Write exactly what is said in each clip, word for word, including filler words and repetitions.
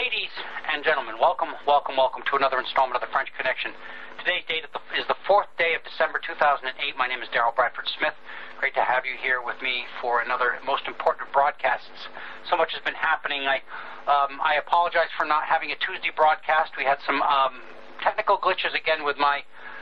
Ladies and gentlemen, welcome, welcome, welcome to another installment of the French Connection. Today's date is the fourth day of December two thousand eight. My name is Daryl Bradford Smith. Great to have you here with me for another most important broadcast. So much has been happening. I um, I apologize for not having a Tuesday broadcast. We had some um, technical glitches again with my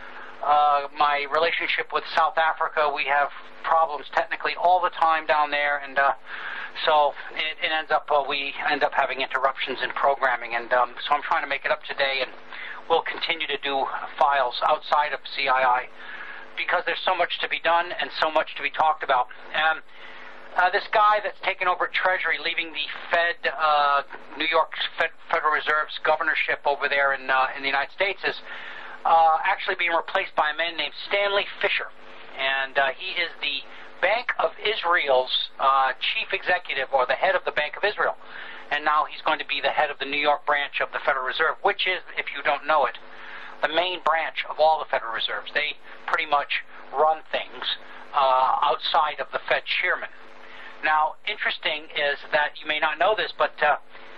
uh, my relationship with South Africa. We have problems technically all the time down there, and uh, so it, it ends up uh, we end up having interruptions in programming, and um, so I'm trying to make it up today, and we'll continue to do files outside of C I I because there's so much to be done and so much to be talked about. Um, uh, this guy that's taken over Treasury, leaving the Fed, uh, New York Fed, Federal Reserve's governorship over there in uh, in the United States, is uh, actually being replaced by a man named Stanley Fischer, and uh, he is the Bank of Israel's uh, chief executive, or the head of the Bank of Israel. And now he's going to be the head of the New York branch of the Federal Reserve, which is, if you don't know it, the main branch of all the Federal Reserves. They pretty much run things uh, outside of the Fed chairman. Now, interesting is that you may not know this, but uh,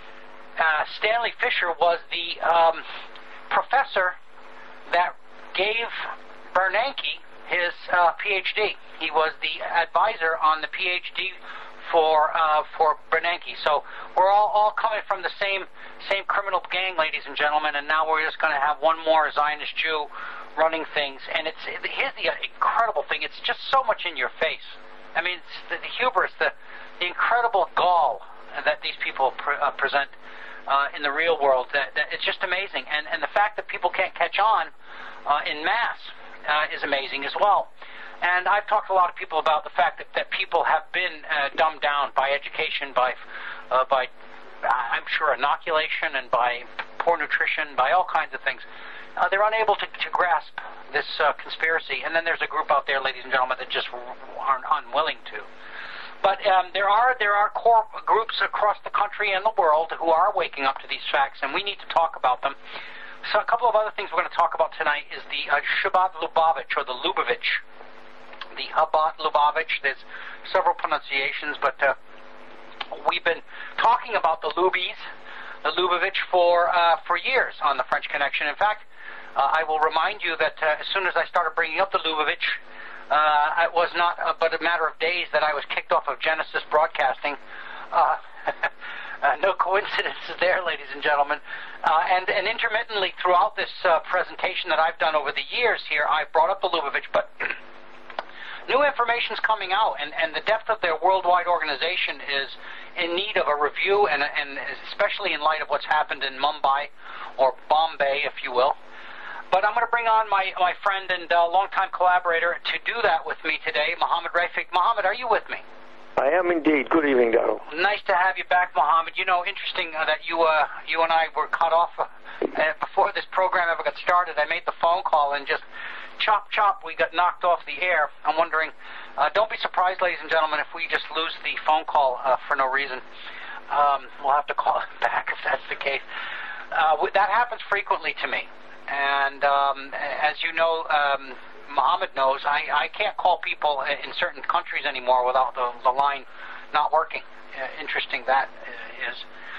uh, Stanley Fischer was the um, professor that gave Bernanke his uh, P H D. He was the advisor on the P H D for uh, for Bernanke. So we're all, all coming from the same same criminal gang, ladies and gentlemen, and now we're just going to have one more Zionist Jew running things. And it's here's the incredible thing: it's just so much in your face. I mean, it's the, the hubris, the the incredible gall that these people pre- uh, present uh, in the real world. That, that it's just amazing, and and the fact that people can't catch on uh, in mass uh, is amazing as well. And I've talked to a lot of people about the fact that, that people have been uh, dumbed down by education, by, uh, by uh, I'm sure, inoculation, and by poor nutrition, by all kinds of things. Uh, they're unable to, to grasp this uh, conspiracy. And then there's a group out there, ladies and gentlemen, that just aren't unwilling to. But um, there are there are core groups across the country and the world who are waking up to these facts, and we need to talk about them. So a couple of other things we're going to talk about tonight is the uh, Shabbat Lubavitch, or the Lubavitch. The Chabad Lubavitch. There's several pronunciations, but uh, we've been talking about the Lubies, the Lubavitch, for uh, for years on the French Connection. In fact, uh, I will remind you that uh, as soon as I started bringing up the Lubavitch, uh, it was not uh, but a matter of days that I was kicked off of Genesis Broadcasting. Uh, uh, no coincidences there, ladies and gentlemen. Uh, and, and intermittently throughout this uh, presentation that I've done over the years here, I've brought up the Lubavitch, but new information's coming out, and, and the depth of their worldwide organization is in need of a review, and, and especially in light of what's happened in Mumbai, or Bombay, if you will. But I'm going to bring on my, my friend and uh, longtime collaborator to do that with me today, Mohammed Rafiq. Mohammed, are you with me? I am indeed. Good evening, Darryl. Nice to have you back, Mohammed. You know, interesting uh, that you uh, you and I were cut off uh, before this program ever got started. I made the phone call and just chop, chop, we got knocked off the air. I'm wondering, uh, don't be surprised, ladies and gentlemen, if we just lose the phone call uh, for no reason. Um, we'll have to call it back if that's the case. Uh, that happens frequently to me. And um, as you know, um, Mohammed knows, I, I can't call people in certain countries anymore without the, the line not working. Uh, interesting that is.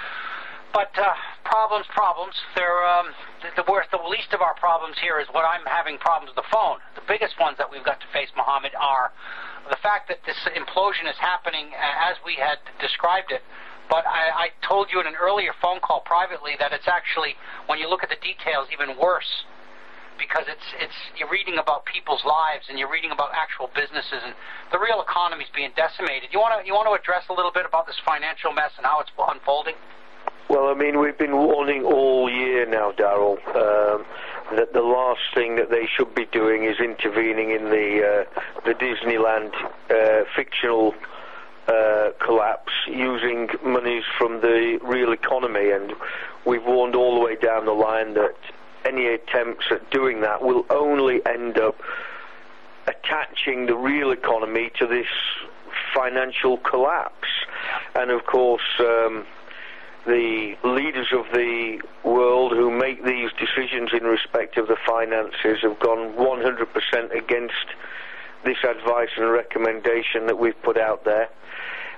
But uh, problems, problems. They're um, the, the worst, the least of our problems here is what I'm having problems with the phone. The biggest ones that we've got to face, Mohammed, are the fact that this implosion is happening as we had described it. But I, I told you in an earlier phone call privately that it's actually, when you look at the details, even worse, because it's it's you're reading about people's lives and you're reading about actual businesses, and the real economy is being decimated. You want to you want to address a little bit about this financial mess and how it's unfolding? Well, I mean, we've been warning all year now, Darryl, um, that the last thing that they should be doing is intervening in the uh, the Disneyland uh, fictional uh, collapse using monies from the real economy, and we've warned all the way down the line that any attempts at doing that will only end up attaching the real economy to this financial collapse. And of course, um, the leaders of the world who make these decisions in respect of the finances have gone one hundred percent against this advice and recommendation that we've put out there.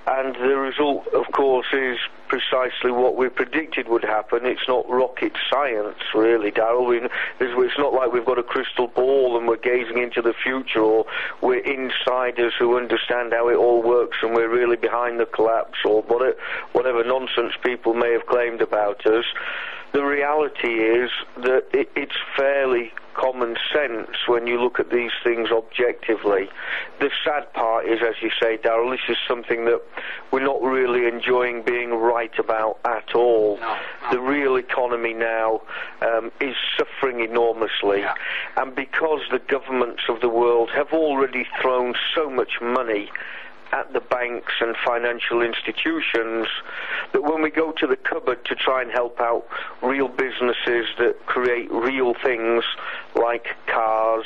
and the result, of course, is precisely what we predicted would happen. It's not rocket science, really, Darryl. We, it's not like we've got a crystal ball and we're gazing into the future, or we're insiders who understand how it all works and we're really behind the collapse, or whatever nonsense people may have claimed about us. The reality is that it, it's fairly common sense when you look at these things objectively. The sad part is, as you say, Darryl, this is something that we're not really enjoying being right about at all. No, no. The real economy now um, is suffering enormously, yeah. and because the governments of the world have already thrown so much money at the banks and financial institutions, that when we go to the cupboard to try and help out real businesses that create real things like cars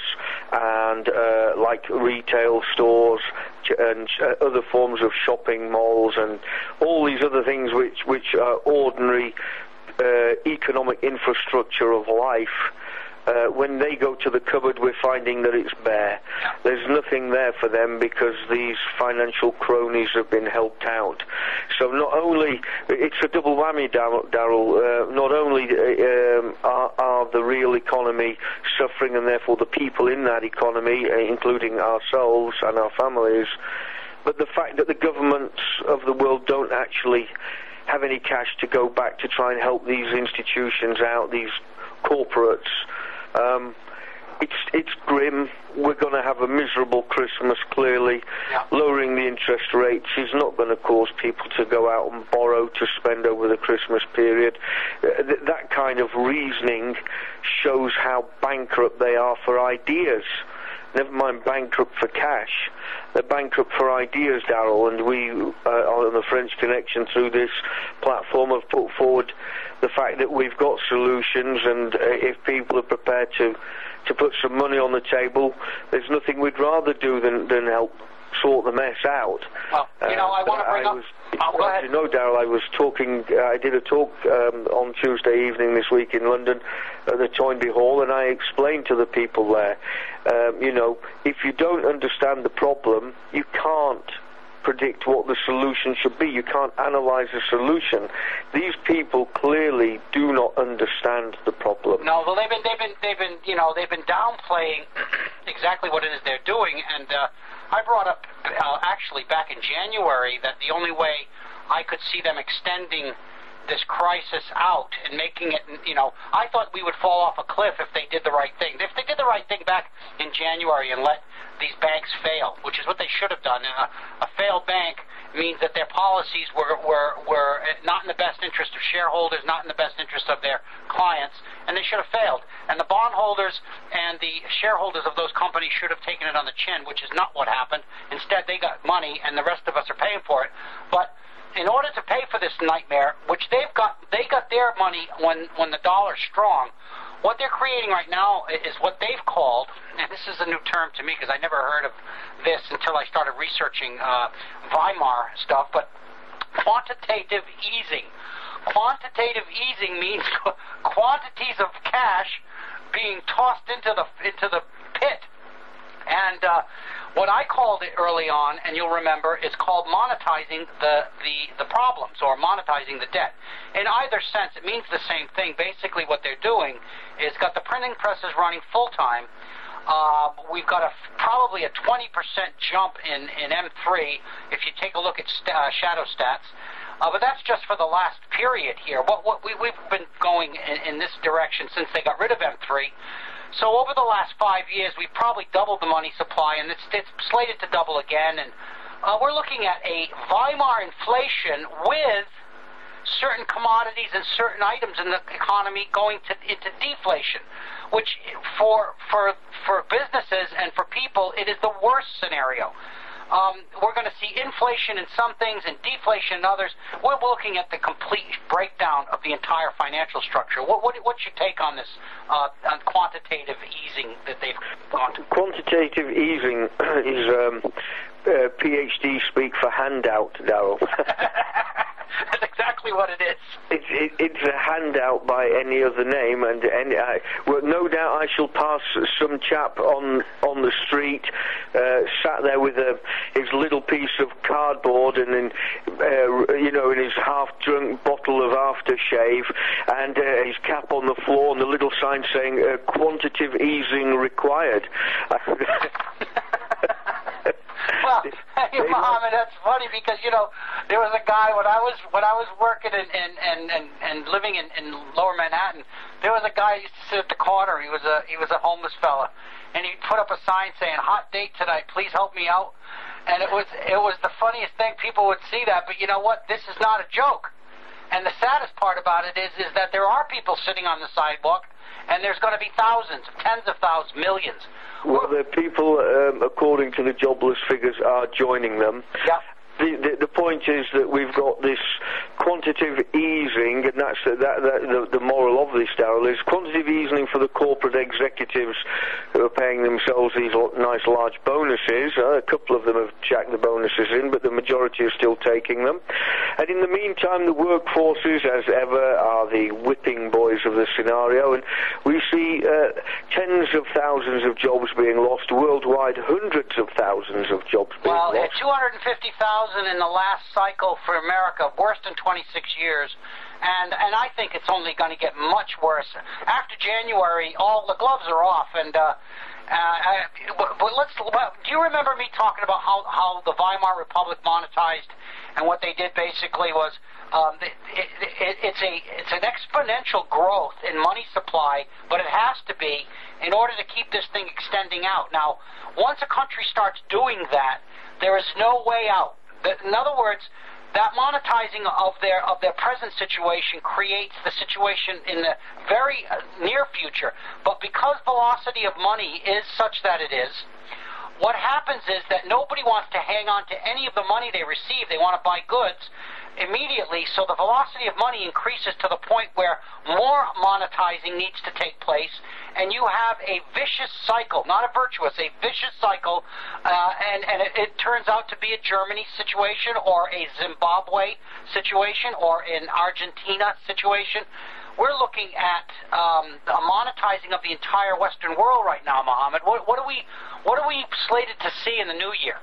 and uh, like retail stores and uh, other forms of shopping malls and all these other things which, which are ordinary uh, economic infrastructure of life, Uh, when they go to the cupboard, we're finding that it's bare. There's nothing there for them because these financial cronies have been helped out. So not only, it's a double whammy, Darryl, uh, not only uh, um, are, are the real economy suffering, and therefore the people in that economy, uh, including ourselves and our families, but the fact that the governments of the world don't actually have any cash to go back to try and help these institutions out, these corporates. Um, it's it's grim. We're going to have a miserable Christmas, clearly. Yeah. Lowering the interest rates is not going to cause people to go out and borrow to spend over the Christmas period. Uh, th- that kind of reasoning shows how bankrupt they are for ideas. Never mind bankrupt for cash. They're bankrupt for ideas, Darryl, and we uh, on the French Connection through this platform have put forward the fact that we've got solutions, and uh, if people are prepared to to put some money on the table, there's nothing we'd rather do than, than help sort the mess out. Well, you know, I uh, want to bring I up... Was, oh, go ahead. You know, Darryl, I was talking, uh, I did a talk um, on Tuesday evening this week in London at the Toynbee Hall, and I explained to the people there, um, you know, if you don't understand the problem, you can't predict what the solution should be. You can't analyze a solution. These people clearly do not understand the problem. No, well, they've been, they've been, they've been, you know, they've been downplaying exactly what it is they're doing, and uh, I brought up uh, actually back in January that the only way I could see them extending this crisis out and making it, you know, I thought we would fall off a cliff if they did the right thing. If they did the right thing back in January and let these banks fail, which is what they should have done. A, a failed bank means that their policies were, were, were not in the best interest of shareholders, not in the best interest of their clients, and they should have failed. And the bondholders and the shareholders of those companies should have taken it on the chin, which is not what happened. Instead, they got money, and the rest of us are paying for it. But in order to pay for this nightmare, which they've got, they got their money when, when the dollar's strong, what they're creating right now is what they've called, and this is a new term to me because I never heard of this until I started researching uh, Weimar stuff, but quantitative easing. Quantitative easing means quantities of cash being tossed into the into the pit. And uh, what I called it early on, and you'll remember, is called monetizing the, the, the problems, or monetizing the debt. In either sense, it means the same thing. Basically what they're doing is got the printing presses running full-time. Uh, we've got a, probably a twenty percent jump in, in M three if you take a look at st- uh, shadow stats. Uh, but that's just for the last period here. What, what we, we've been going in, in this direction since they got rid of M three. So over the last five years, we've probably doubled the money supply, and it's, it's slated to double again. And uh, we're looking at a Weimar inflation with certain commodities and certain items in the economy going to, into deflation, which for for for businesses and for people, it is the worst scenario. Um, we're going to see inflation in some things and deflation in others. We're looking at the complete breakdown of the entire financial structure. What, what, what's your take on this uh, on quantitative easing that they've gone to? Quantitative easing is um, uh, PhD speak for handout, Darryl. That's exactly exactly what it is. It, it, it's a handout by any other name, and any, I, well, no doubt I shall pass some chap on on the street, uh, sat there with a, his little piece of cardboard and then, uh, you know, in his half-drunk bottle of aftershave, and uh, his cap on the floor, and the little sign saying uh, "quantitative easing required." Well, hey, Mohammed, that's funny because, you know, there was a guy when I was when I was working and and, and, and, and living in, in Lower Manhattan. There was a guy who used to sit at the corner. He was a he was a homeless fella, and he put up a sign saying "Hot date tonight. Please help me out." And it was it was the funniest thing. People would see that, but you know what? This is not a joke. And the saddest part about it is is that there are people sitting on the sidewalk, and there's going to be thousands, tens of thousands, millions. Well, the people, um, according to the jobless figures, are joining them. Yeah. The, the, the point is that we've got this quantitative easing, and that's that, that, the, the moral of this, Darrell, is quantitative easing for the corporate executives who are paying themselves these nice large bonuses. Uh, a couple of them have jacked the bonuses in, but the majority are still taking them. And in the meantime, the workforces, as ever, are the whipping boys of the scenario, and we see uh, tens of thousands of jobs being lost worldwide, hundreds of thousands of jobs being well, lost. Well, two hundred fifty thousand in the last cycle for America, worse than twenty-six years, and and I think it's only going to get much worse. After January, all the gloves are off, and uh, uh, but, but let's. Do you remember me talking about how how the Weimar Republic monetized, and what they did basically was um, it, it, it's a it's an exponential growth in money supply, but it has to be in order to keep this thing extending out. Now, once a country starts doing that, there is no way out. In other words, that monetizing of their of their present situation creates the situation in the very near future. But because velocity of money is such that it is, what happens is that nobody wants to hang on to any of the money they receive. They want to buy goods immediately, so the velocity of money increases to the point where more monetizing needs to take place, and you have a vicious cycle, not a virtuous, a vicious cycle, uh, and, and it, it turns out to be a Germany situation or a Zimbabwe situation or an Argentina situation. We're looking at um, a monetizing of the entire Western world right now, Mohammed. What, what are we, what are we slated to see in the new year?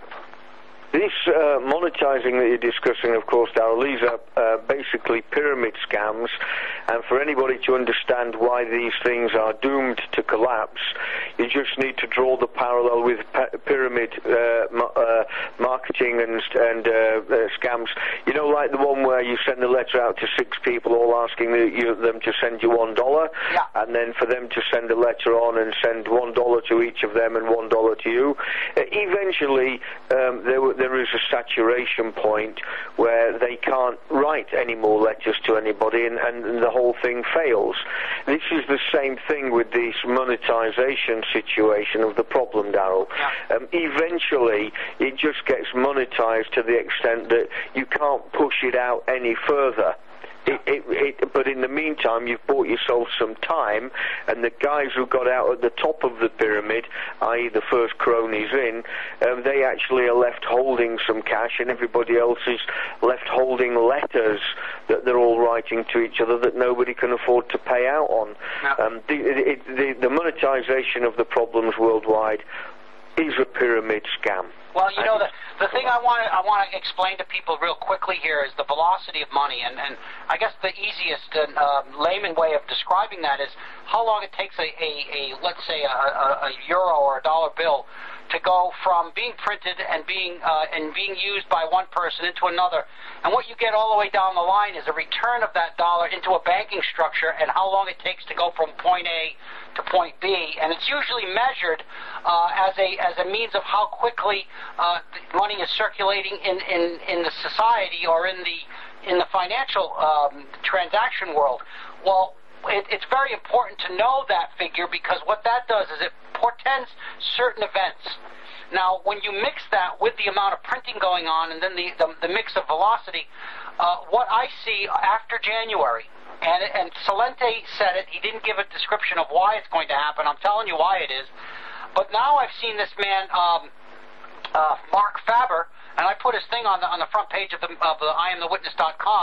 This uh, monetizing that you're discussing, of course, Darrell, these are uh, basically pyramid scams, and for anybody to understand why these things are doomed to collapse, you just need to draw the parallel with pa- pyramid uh, ma- uh, marketing and, and uh, uh, scams. You know, like the one where you send a letter out to six people all asking the, you, them to send you one dollar, yeah. and then for them to send a letter on and send one dollar to each of them and one dollar to you. Uh, eventually, um, there were there is a saturation point where they can't write any more letters to anybody, and, and the whole thing fails. This is the same thing with this monetization situation of the problem, Darrell. Yeah. Um, eventually, it just gets monetized to the extent that you can't push it out any further. It, it, it, but in the meantime, you've bought yourself some time, and the guys who got out at the top of the pyramid, that is the first cronies in, um, they actually are left holding some cash, and everybody else is left holding letters that they're all writing to each other that nobody can afford to pay out on. No. Um, the, it, the, the monetization of the problems worldwide is a pyramid scam. Well, you know, the, the thing I want to I want to explain to people real quickly here is the velocity of money, and, and I guess the easiest and uh, layman way of describing that is how long it takes a, a, a let's say, a, a, a euro or a dollar bill to go from being printed and being uh, and being used by one person into another. And what you get all the way down the line is a return of that dollar into a banking structure and how long it takes to go from point A to point B. And it's usually measured uh, as a as a means of how quickly uh, money is circulating in, in, in the society or in the in the financial um, transaction world. Well, it, it's very important to know that figure, because what that does is it portends certain events. Now, when you mix that with the amount of printing going on and then the, the, the mix of velocity, uh, what I see after January, and, and Salente said it, he didn't give a description of why it's going to happen. I'm telling you why it is. But now I've seen this man, um, uh, Mark Faber, and I put his thing on the on the front page of the of the I am the witness dot com.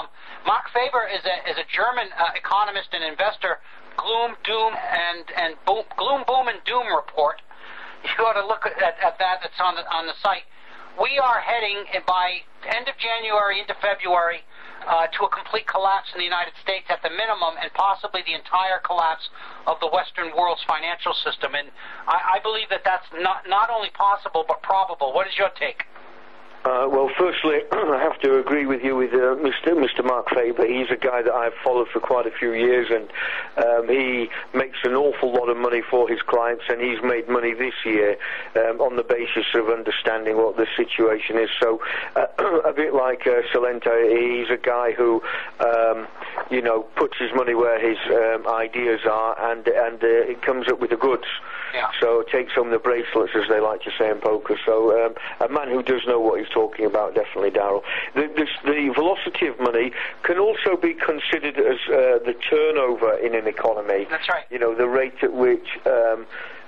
Mark Faber is a is a German uh, economist and investor. Gloom, doom, and and boom, gloom, boom, and doom report. You ought to look at, at that. That's on the on the site. We are heading by end of January into February uh, to a complete collapse in the United States at the minimum, and possibly the entire collapse of the Western world's financial system. And I, I believe that that's not not only possible but probable. What is your take? Uh, well, firstly, I have to agree with you with uh, Mister Mister Mark Faber. He's a guy that I've followed for quite a few years, and um, he makes an awful lot of money for his clients, and he's made money this year um, on the basis of understanding what the situation is. So, uh, a bit like uh, Salento, he's a guy who, um, you know, puts his money where his um, ideas are, and and uh, it comes up with the goods. Yeah. So takes home the bracelets, as they like to say in poker. So um, a man who does know what he's talking about, definitely, Darrell. The, this, the velocity of money can also be considered as uh, the turnover in an economy. That's right. You know, the rate at which um,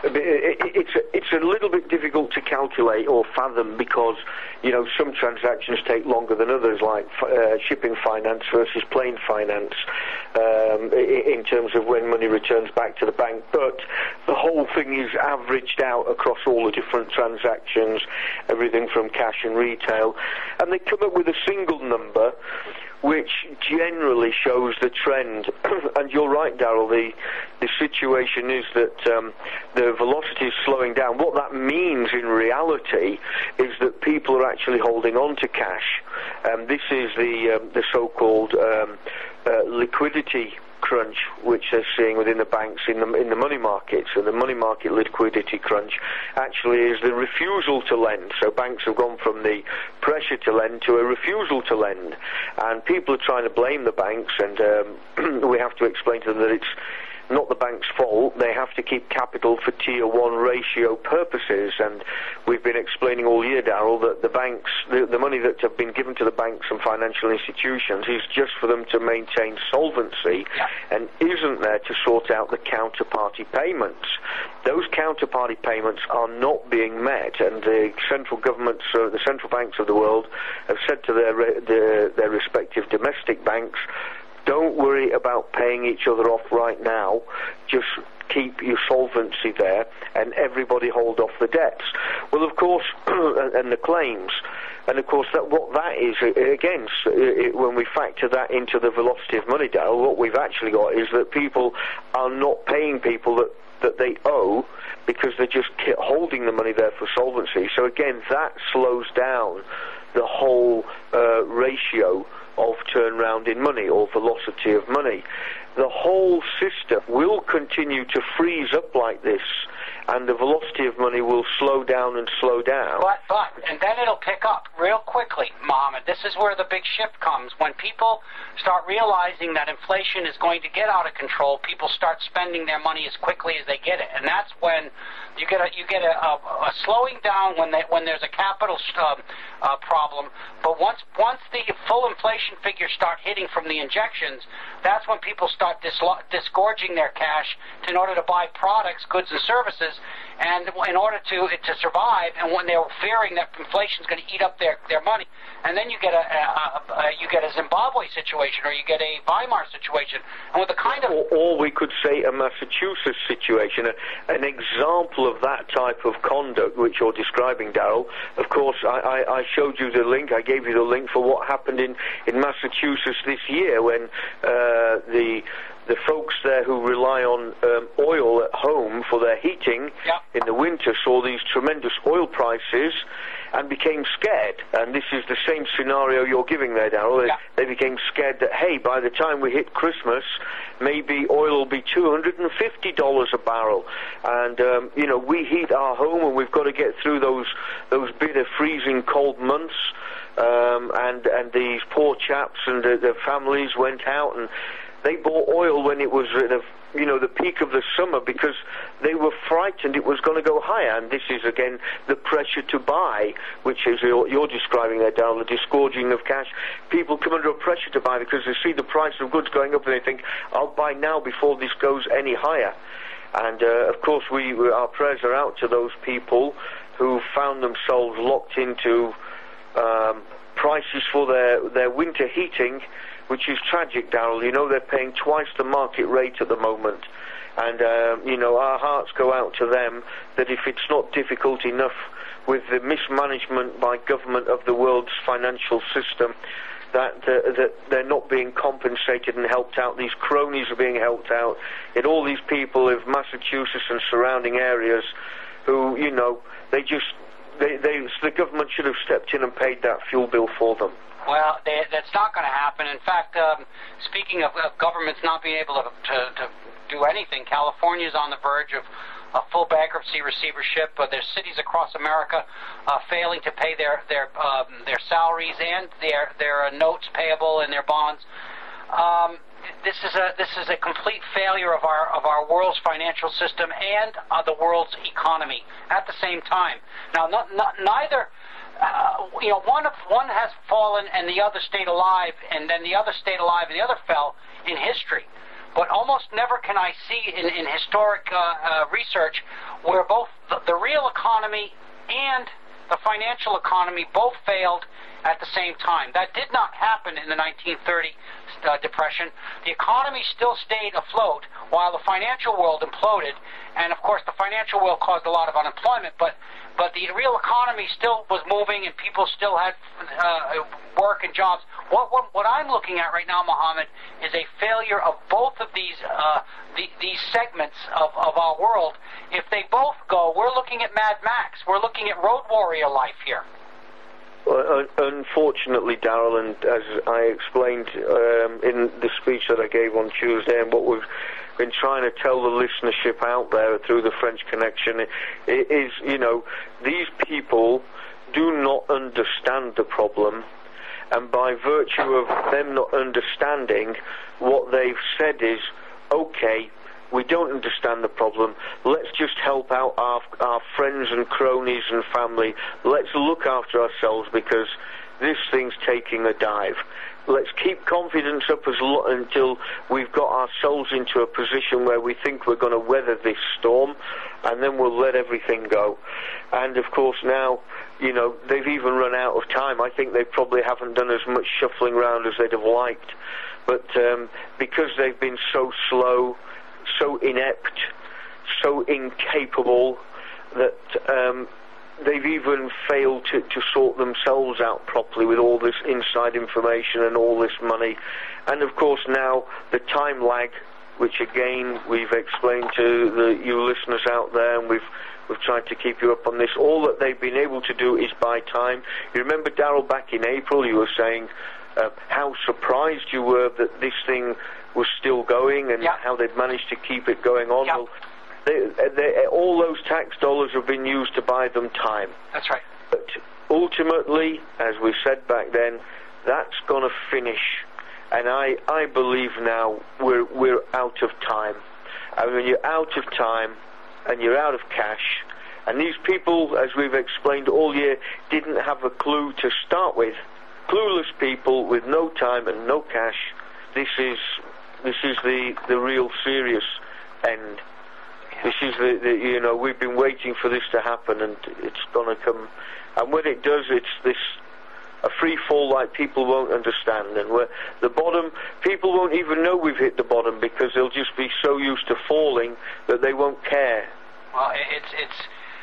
it, it, it's a, it's a little bit difficult to calculate or fathom, because you know some transactions take longer than others, like uh, shipping finance versus plane finance, um, in terms of when money returns back to the bank. But the whole thing is averaged out across all the different transactions, everything from cash and retail, and they come up with a single number which generally shows the trend. And you're right, Darrell, the, the situation is that um, the velocity is slowing down. What that means in reality is that people are actually holding on to cash. Um, this is the, um, the so-called um, uh, liquidity crunch which they're seeing within the banks in the in the money market. So the money market liquidity crunch actually is the refusal to lend. So banks have gone from the pressure to lend to a refusal to lend, and people are trying to blame the banks, and um, we have to explain to them that it's not the bank's fault. They have to keep capital for tier one ratio purposes, and we've been explaining all year, Darrell, that the banks, the, the money that have been given to the banks and financial institutions is just for them to maintain solvency, and isn't there to sort out the counterparty payments. Those counterparty payments are not being met, and the central governments, uh, the central banks of the world, have said to their re- their, their respective domestic banks, don't worry about paying each other off right now. Just keep your solvency there, and everybody hold off the debts. Well, of course, and the claims. And of course, that what that is, again, it, when we factor that into the velocity of money, Darrell, what we've actually got is that people are not paying people that, that they owe, because they're just holding the money there for solvency. So again, that slows down the whole uh, ratio of turnaround in money, or velocity of money. The whole system will continue to freeze up like this, and the velocity of money will slow down and slow down. But, but, and then it'll pick up real quickly, Mohammed. This is where the big shift comes. When people start realizing that inflation is going to get out of control, people start spending their money as quickly as they get it. And that's when you get a, you get a, a, a slowing down when they, when there's a capital uh, uh, problem. But once, once the full inflation figures start hitting from the injections, that's when people start dislo- disgorging their cash in order to buy products, goods, and services, and in order to to survive, and when they're fearing that inflation is going to eat up their, their money. And then you get a, a, a, a you get a Zimbabwe situation, or you get a Weimar situation, and with the kind of... Or, or we could say a Massachusetts situation, a, an example of that type of conduct which you're describing, Darrell. Of course, I, I, I showed you the link, I gave you the link for what happened in, in Massachusetts this year, when uh, the... the folks there who rely on um, oil at home for their heating yep. in the winter saw these tremendous oil prices and became scared. And this is the same scenario you're giving there, Darrell. Yep. They became scared that, hey, by the time we hit Christmas, maybe oil will be two hundred fifty dollars a barrel. And, um, you know, we heat our home, and we've got to get through those, those bitter, freezing, cold months. Um, and, and these poor chaps and uh, their families went out, and they bought oil when it was at a, you know, the peak of the summer, because they were frightened it was going to go higher. And this is, again, the pressure to buy, which is you're, you're describing there, Darrell, the disgorging of cash. People come under a pressure to buy because they see the price of goods going up, and they think, I'll buy now before this goes any higher. And, uh, of course, we our prayers are out to those people who found themselves locked into... Um, prices for their, their winter heating, which is tragic, Darrell. You know, they're paying twice the market rate at the moment. And, um, you know, our hearts go out to them that if it's not difficult enough with the mismanagement by government of the world's financial system, that uh, that they're not being compensated and helped out. These cronies are being helped out. Yet all these people of Massachusetts and surrounding areas who, you know, they just, they, they the government should have stepped in and paid that fuel bill for them. Well, they, that's not going to happen. In fact, um, speaking of, of governments not being able to, to, to do anything, California is on the verge of a full bankruptcy receivership. Uh, there's cities across America uh, failing to pay their their um, their salaries and their their uh, notes payable and their bonds. Um, this is a this is a complete failure of our of our world's financial system and uh, the world's economy at the same time. Now, not, not, neither. Uh, you know, one of one has fallen and the other stayed alive, and then the other stayed alive and the other fell in history. But almost never can I see in, in historic uh, uh, research where both the, the real economy and the financial economy both failed at the same time. That did not happen in the nineteen thirty uh, depression. The economy still stayed afloat while the financial world imploded, and of course the financial world caused a lot of unemployment, but but the real economy still was moving and people still had uh, work and jobs. What, what what I'm looking at right now, Mohammed, is a failure of both of these uh, the, these segments of, of our world. If they both go, we're looking at Mad Max. We're looking at Road Warrior life here. Well, unfortunately, Darrell, and as I explained um, in the speech that I gave on Tuesday, and what we've been trying to tell the listenership out there through the French Connection, is, you know, these people do not understand the problem, and by virtue of them not understanding, what they've said is, okay, we don't understand the problem, let's just help out our, our friends and cronies and family, let's look after ourselves because this thing's taking a dive. Let's keep confidence up as lo- until we've got ourselves into a position where we think we're going to weather this storm, and then we'll let everything go. And of course now, you know, they've even run out of time. I think they probably haven't done as much shuffling around as they'd have liked. But um, because they've been so slow, so inept, so incapable, that um, they've even failed to, to sort themselves out properly with all this inside information and all this money. And of course now the time lag, which again we've explained to the, you listeners out there, and we've we've tried to keep you up on this. All that they've been able to do is buy time. You remember, Darrell, back in April you were saying uh, how surprised you were that this thing was still going, and yeah. how they'd managed to keep it going on. Yeah. Well, they, they, all those tax dollars have been used to buy them time. That's right. But ultimately, as we said back then, that's going to finish. And I, I believe now we're we're out of time. And when you're out of time and you're out of cash, and these people, as we've explained all year, didn't have a clue to start with. Clueless people with no time and no cash. This is this is the, the real serious end. This is the, the, you know, we've been waiting for this to happen, and it's going to come. And when it does, it's this, a free fall like people won't understand. And where the bottom, people won't even know we've hit the bottom because they'll just be so used to falling that they won't care. Well, it's, it's,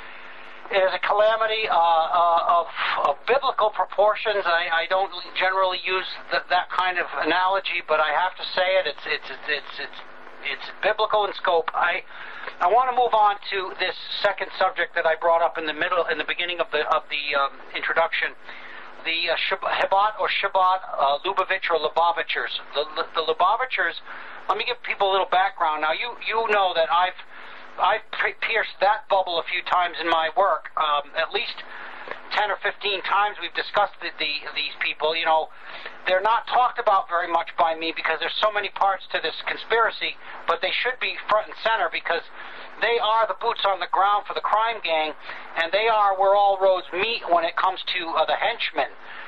it is a calamity uh, uh, of, of biblical proportions. I, I don't generally use th- that kind of analogy, but I have to say it. It's, it's, it's, it's, it's, it's biblical in scope. I, I want to move on to this second subject that I brought up in the middle, in the beginning of the of the um, introduction, the uh, Shab- Hebat or Shabbat uh, Lubavitch or Lubavitchers. The, the, the Lubavitchers. Let me give people a little background. Now, you you know that I've I've pierced that bubble a few times in my work. Um, at least ten or fifteen times we've discussed the, the, these people. You know, they're not talked about very much by me because there's so many parts to this conspiracy, but they should be front and center because they are the boots on the ground for the crime gang, and they are where all roads meet when it comes to uh, the henchmen.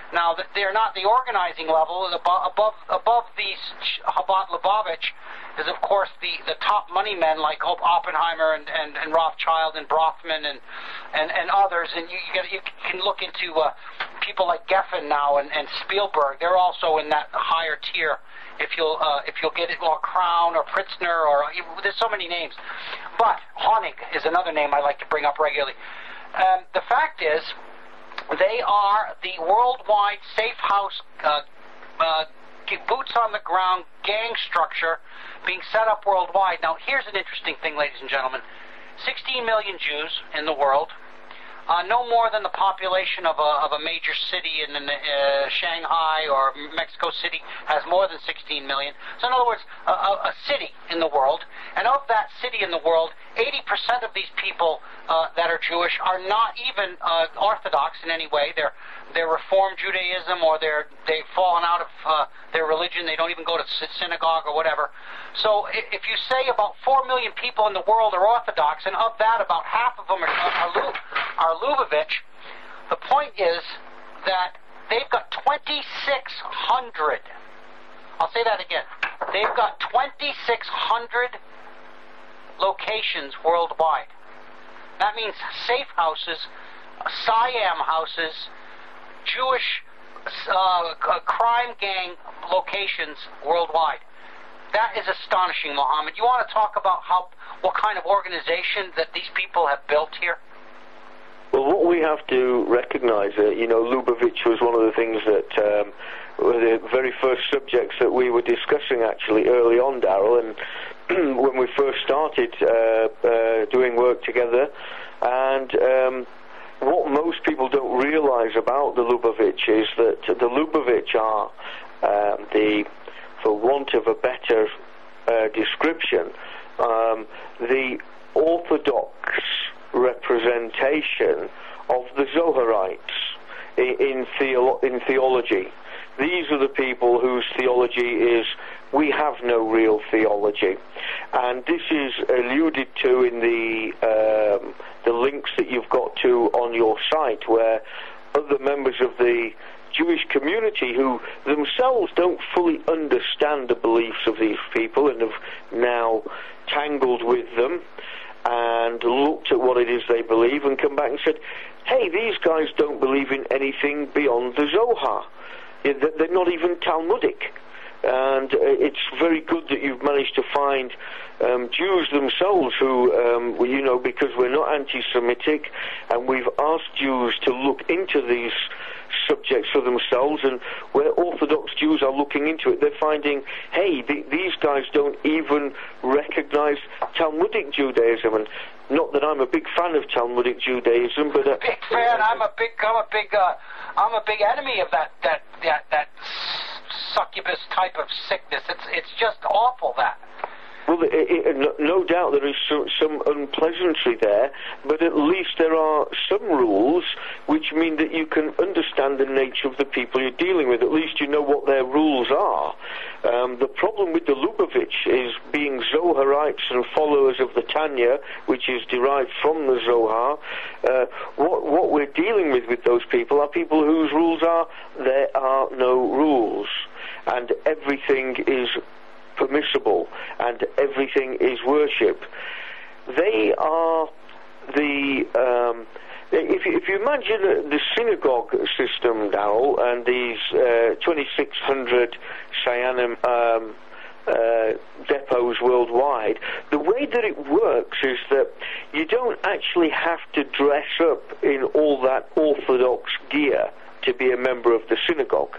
Now, they're not the organizing level. Above above, above these Chabad Lubavitch is, of course, the, the top money men like Oppenheimer and, and, and Rothschild and Brothman and and, and others. And you you, get, you can look into uh, people like Geffen now and, and Spielberg. They're also in that higher tier. If you'll uh, if you'll get it, or Crown or Pritzner, or there's so many names. But Honig is another name I like to bring up regularly. Um, the fact is, they are the worldwide safe house, uh, uh, boots on the ground gang structure being set up worldwide. Now, here's an interesting thing, ladies and gentlemen. sixteen million Jews in the world, uh, no more than the population of a, of a major city in, in uh, Shanghai or Mexico City has more than sixteen million. So in other words, a, a, a city in the world, and of that city in the world, eighty percent of these people uh, that are Jewish are not even uh, Orthodox in any way. They're they're Reformed Judaism, or they're they've fallen out of uh, their religion. They don't even go to synagogue or whatever. So if you say about four million people in the world are Orthodox, and of that about half of them are, are, Lu- are Lubavitch, the point is that they've got twenty-six hundred. I'll say that again. They've got twenty-six hundred locations worldwide. That means safe houses, Siam houses, Jewish uh, crime gang locations worldwide. That is astonishing, Mohammed. You want to talk about how what kind of organization that these people have built here? Well, what we have to recognize, uh, you know, Lubavitch was one of the things that um, were the very first subjects that we were discussing actually early on, Daryl, and when we first started uh, uh, doing work together. And um, what most people don't realize about the Lubavitch is that the Lubavitch are um, the, for want of a better uh, description, um, the Orthodox representation of the Zoharites in, in, theolo- in theology. These are the people whose theology is, we have no real theology. And this is alluded to in the um, the links that you've got to on your site, where other members of the Jewish community who themselves don't fully understand the beliefs of these people and have now tangled with them and looked at what it is they believe and come back and said, hey, these guys don't believe in anything beyond the Zohar. They're not even Talmudic. And it's very good that you've managed to find um, Jews themselves who, um, you know, because we're not anti-Semitic, and we've asked Jews to look into these subjects for themselves, and where Orthodox Jews are looking into it, they're finding, hey, the, these guys don't even recognize Talmudic Judaism. And not that I'm a big fan of Talmudic Judaism, but uh, big fan. I'm a big, I'm a big, uh, I'm a big enemy of that, that, that, that succubus type of sickness. It's, it's just awful, that. Well, it, it, no doubt there is some, some unpleasantry there, but at least there are some rules which mean that you can understand the nature of the people you're dealing with. At least you know what their rules are. Um, the problem with the Lubavitch is being Zoharites and followers of the Tanya, which is derived from the Zohar. Uh, what, what we're dealing with with those people are people whose rules are, there are no rules, and everything is permissible, and everything is worship. They are the um, if, you, if you imagine the synagogue system, Darrell, and these uh, twenty-six hundred Shayanim um, uh, depots worldwide, the way that it works is that you don't actually have to dress up in all that Orthodox gear to be a member of the synagogue.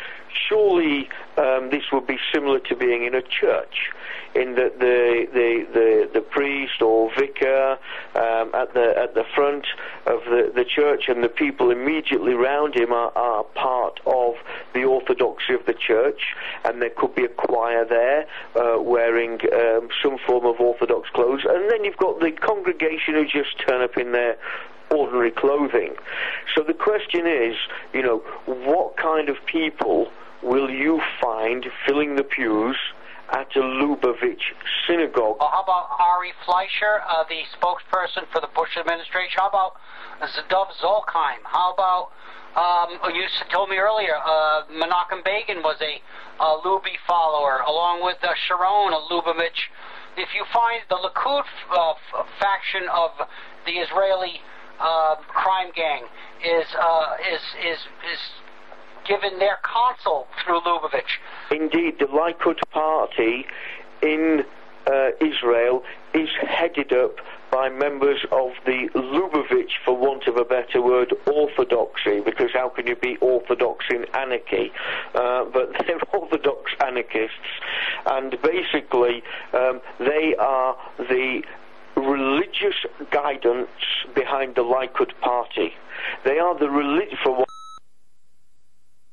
Surely um, this would be similar to being in a church, in that the the, the, the priest or vicar um, at the at the front of the, the church and the people immediately around him are, are part of the orthodoxy of the church, and there could be a choir there uh, wearing um, some form of Orthodox clothes, and then you've got the congregation who just turn up in their ordinary clothing. So the question is, you know, what kind of people will you find filling the pews at a Lubavitch synagogue. Well, how about Ari Fleischer, uh, the spokesperson for the Bush administration? How about Dov Zolkheim? How about, um, you told me earlier, uh, Menachem Begin was a, a Luby follower, along with uh, Sharon, a Lubavitch. If you find the Likud uh, f- faction of the Israeli uh, crime gang is uh, is is is given their consul through Lubavitch. Indeed, the Likud party in uh, Israel is headed up by members of the Lubavitch, for want of a better word, orthodoxy, because how can you be orthodox in anarchy? Uh, but they're orthodox anarchists, and basically um, they are the religious guidance behind the Likud party. They are the religion, for